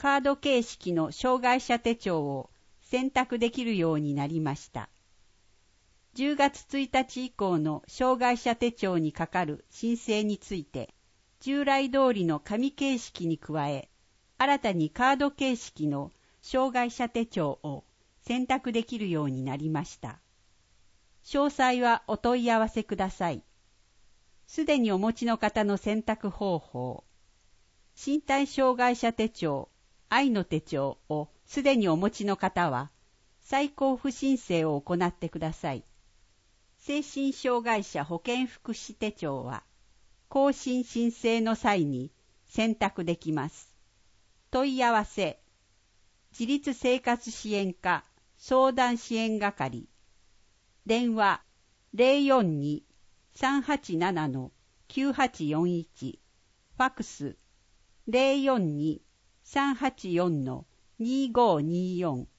カード形式の障害者手帳を選択できるようになりました。10月1日以降の障害者手帳にかかる申請について、従来通りの紙形式に加え、新たにカード形式の障害者手帳を選択できるようになりました。詳細はお問い合わせください。すでにお持ちの方の選択方法、身体障害者手帳、愛の手帳をすでにお持ちの方は、再交付申請を行ってください。精神障害者保健福祉手帳は、更新申請の際に選択できます。問い合わせ、自立生活支援課相談支援係、電話042-387-9841、ファクス042-384-2524